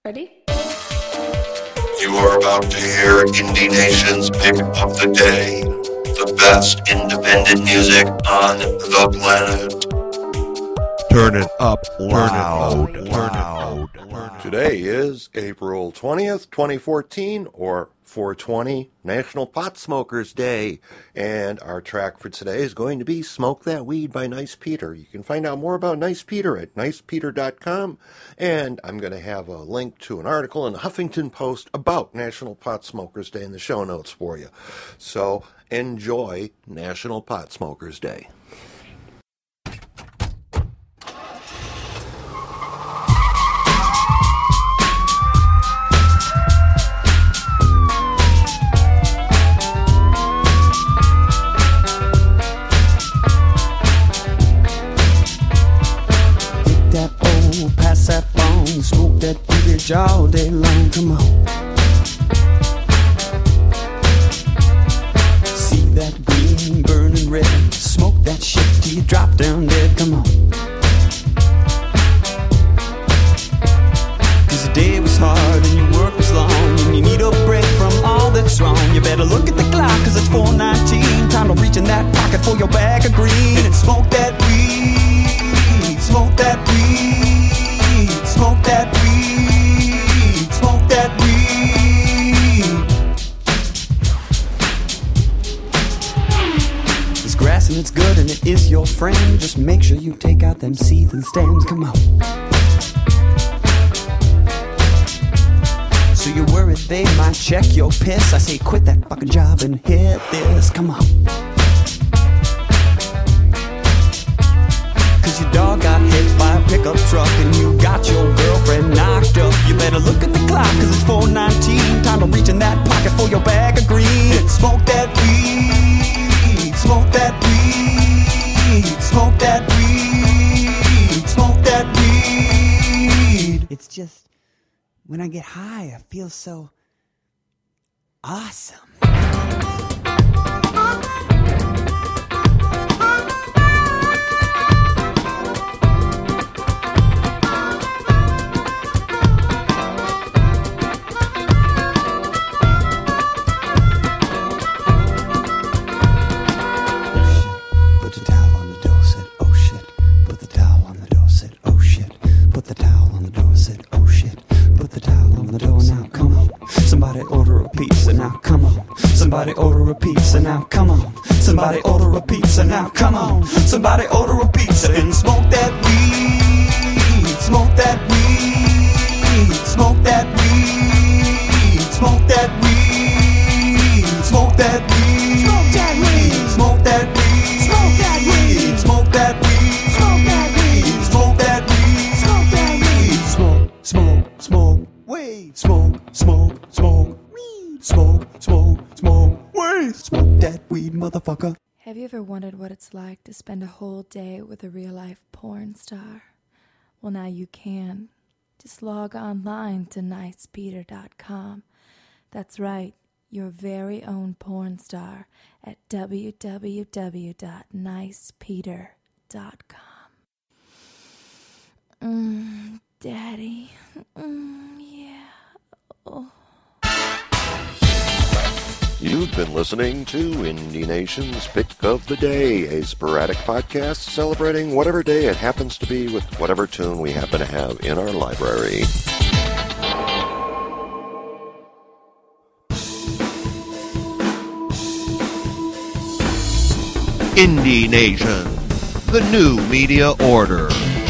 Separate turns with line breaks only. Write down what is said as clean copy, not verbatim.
Ready?
You are about to hear Indie Nation's Pick of the Day, the best independent music on the planet.
Turn it up loud. Turn it loud.
Today is April 20th, 2014, or 420, National Pot Smokers Day. And our track for today is going to be Smoke That Weed by Nice Peter. You can find out more about Nice Peter at nicepeter.com. And I'm going to have a link to an article in the Huffington Post about National Pot Smokers Day in the show notes for you. So enjoy National Pot Smokers Day.
Pass that bong, smoke that bitch all day long, come on. See that green burning red, smoke that shit till you drop down dead, come on. Cause the day was hard and your work was long, and you need a break from all that's wrong. You better look at the clock cause it's 4:19, time to reach in that pocket for your bag of green and smoke that weed, smoke that weed. Smoke that weed, smoke that weed. It's grass and it's good and it is your friend. Just make sure you take out them seeds and stems, come on. So you're worried they might check your piss. I say quit that fucking job and hit this, come on. Your dog got hit by a pickup truck and you got your girlfriend knocked up. You better look at the clock cause it's 4:19, time to reach in that pocket for your bag of green and smoke that weed, smoke that weed, smoke that weed, smoke that weed. It's just, when I get high I feel so awesome. Somebody order a pizza now, come on. Somebody order a pizza now, come on. Somebody order a pizza and smoke that weed, smoke that weed, smoke that weed, smoke that weed, smoke that weed, smoke that weed, smoke that weed, smoke that weed, smoke that weed, smoke that weed, smoke that weed, smoke that weed, smoke, smoke, smoke, weed, smoke, smoke, smoke, weed, smoke, smoke. Smoke, weed, smoke that weed, motherfucker.
Have you ever wondered what it's like to spend a whole day with a real-life porn star? Well, now you can. Just log online to nicepeter.com. That's right, your very own porn star at www.nicepeter.com. Daddy. Yeah. Oh.
You've been listening to Indie Nation's Pick of the Day, a sporadic podcast celebrating whatever day it happens to be with whatever tune we happen to have in our library.
Indie Nation, the new media order.